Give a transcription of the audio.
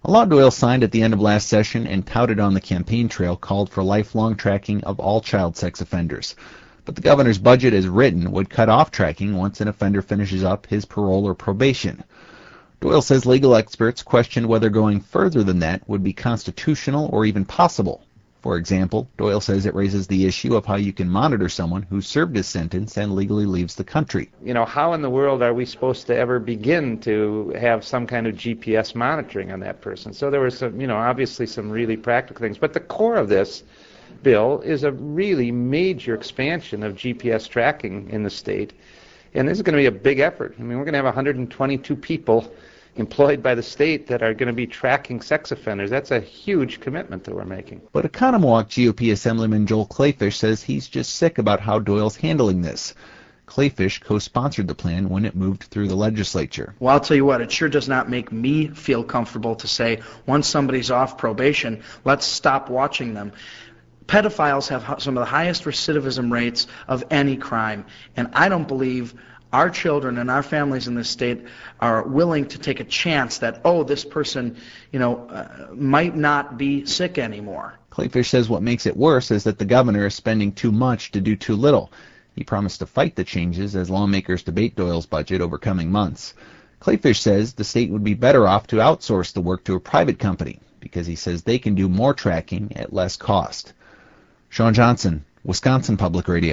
A law Doyle signed at the end of last session and touted on the campaign trail called for lifelong tracking of all child sex offenders. But the governor's budget as written would cut off tracking once an offender finishes up his parole or probation. Doyle says legal experts question whether going further than that would be constitutional or even possible. For example, Doyle says it raises the issue of how you can monitor someone who served his sentence and legally leaves the country. How in the world are we supposed to ever begin to have some kind of GPS monitoring on that person? So there were some, obviously some really practical things. But the core of this bill is a really major expansion of GPS tracking in the state. And this is going to be a big effort. We're going to have 122 people employed by the state that are going to be tracking sex offenders. That's a huge commitment that we're making. But Oconomowoc GOP Assemblyman Joel Kleefisch says he's just sick about how Doyle's handling this. Kleefisch co-sponsored the plan when it moved through the legislature. Well, I'll tell you what, it sure does not make me feel comfortable to say, once somebody's off probation, let's stop watching them. Pedophiles have some of the highest recidivism rates of any crime, and I don't believe our children and our families in this state are willing to take a chance that, this person, might not be sick anymore. Kleefisch says what makes it worse is that the governor is spending too much to do too little. He promised to fight the changes as lawmakers debate Doyle's budget over coming months. Kleefisch says the state would be better off to outsource the work to a private company because he says they can do more tracking at less cost. Sean Johnson, Wisconsin Public Radio.